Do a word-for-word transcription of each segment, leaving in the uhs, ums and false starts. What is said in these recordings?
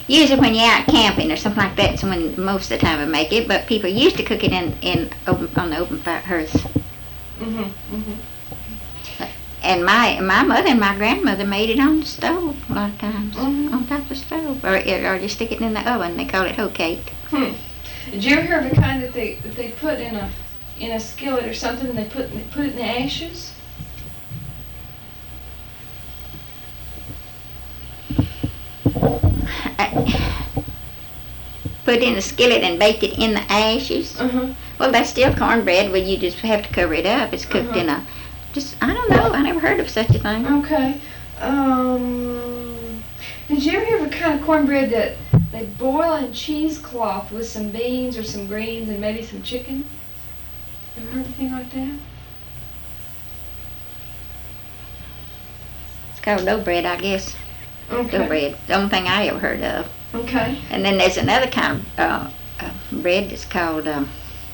usually when you're out camping or something like that's when most of the time I make it. But people used to cook it in, in open on the open fire hearth. Mhm. Mhm. And my my mother and my grandmother made it on the stove a lot of times, Mhm. on top of the stove, or or just stick it in the oven. They call it hoe cake. Hmm. Did you ever hear of a kind that they that they put in a in a skillet or something and they put they put it in the ashes? I, put in a skillet and baked it in the ashes. Uh-huh. Well, that's still cornbread, but you just have to cover it up. It's cooked Uh-huh. in a, just, I don't know, I never heard of such a thing. Okay. Um, did you ever hear of a kind of cornbread that they boil in cheesecloth with some beans or some greens and maybe some chicken? Ever heard of anything like that? It's called dough bread, I guess. Okay. Dough bread, the only thing I ever heard of. Okay. And then there's another kind of uh, uh, bread that's called, um,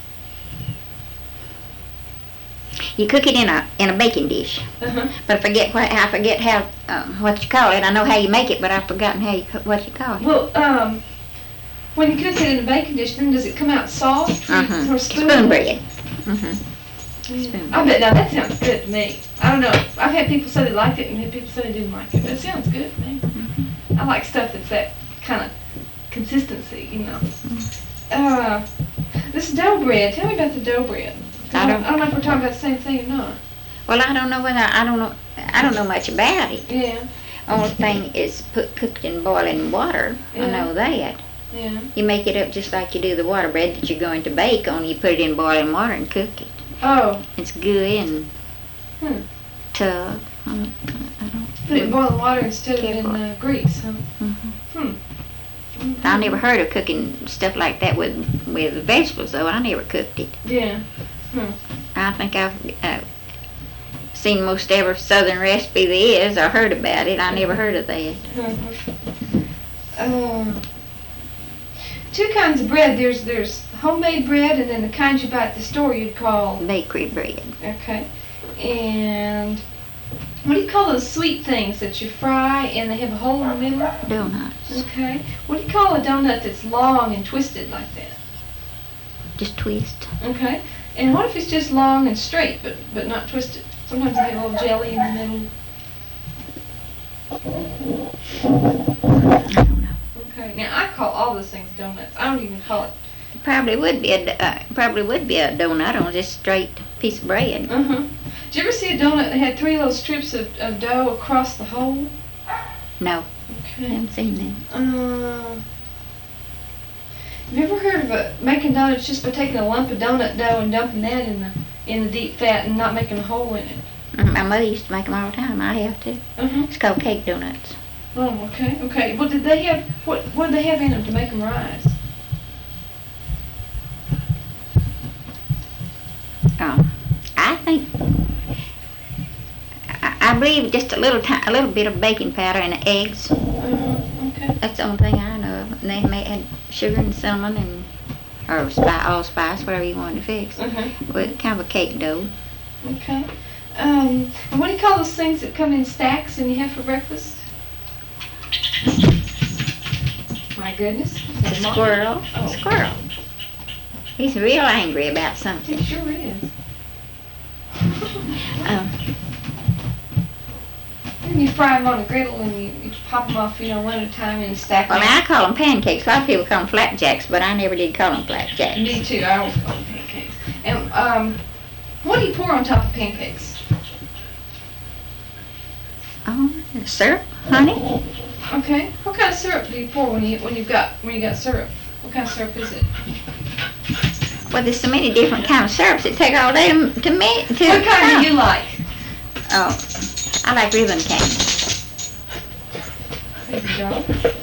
you cook it in a in a baking dish. Uh-huh. But I forget what I forget how um, what you call it. I know how you make it, but I've forgotten how you what you call it. Well, um, when you cook it in a baking dish, then does it come out soft or, Uh-huh. or spoon? Spoon bread. Uh-huh. Mm. I bet now that sounds good to me. I don't know. I've had people say they liked it and had people say they didn't like it. That sounds good to me. Mm-hmm. I like stuff that's that kind of consistency, you know. Uh, this dough bread. Tell me about the dough bread. I don't. I don't know if we're talking about the same thing or not. Well, I don't know whether I don't know. I don't know much about it. Yeah. Only thing is put cooked in boiling water. Yeah. I know that. Yeah. You make it up just like you do the water bread that you're going to bake on. You put it in boiling water and cook it. Oh. It's good and Hmm. tough. I don't, I don't Put it in boiling water instead of in Careful. uh, grease, huh? Mm-hmm. Hmm. Mm-hmm. I never heard of cooking stuff like that with with vegetables, though. I never cooked it. Yeah. Hmm. I think I've uh, seen most every southern recipe there is or heard about it. I never heard of that. Mm-hmm. Uh, two kinds of bread. There's there's homemade bread and then the kind you buy at the store you'd call. Bakery bread. Okay. And what do you call those sweet things that you fry and they have a hole in the middle? Donuts. Okay. What do you call a donut that's long and twisted like that? Just twist. Okay. And what if it's just long and straight but but not twisted? Sometimes they have a little jelly in the middle. I don't know. Okay. Now I call all those things donuts. I don't even call it. It probably would be a uh, probably would be a donut on just straight piece of bread. Uh huh. Did you ever see a donut that had three little strips of, of dough across the hole? No, I Okay. haven't seen that. Uh, have you ever heard of a, making donuts just by taking a lump of donut dough and dumping that in the in the deep fat and not making a hole in it? Mm, My mother used to make them all the time. I have too. Uh huh. It's called cake donuts. Oh, okay, okay. What did they have? What what did they have in them to make them rise? Oh, I think I, I believe just a little ti- a little bit of baking powder and eggs. Uh huh. Okay. That's the only thing I know of. And they may add sugar and cinnamon and or spi- allspice, whatever you want to fix. Uh huh. With kind of a cake dough. Okay. Um, and what do you call those things that come in stacks and you have for breakfast? My goodness. A squirrel. Oh. Squirrel. He's real angry about something. It sure is. Um, And you fry them on a griddle and you, you pop them off, you know, one at a time and stack well, them. now I call them pancakes. A lot of people call them flapjacks, but I never did call them flapjacks. Me too. I always call them pancakes. And um, what do you pour on top of pancakes? Oh, syrup, honey. Okay. What kind of syrup do you pour when you when you've got when you got syrup? What kind of syrup is it? Well, there's so many different kind of syrups. It take all day to, to make. To What kind do you like? Oh, I like ribbon cane. There you go.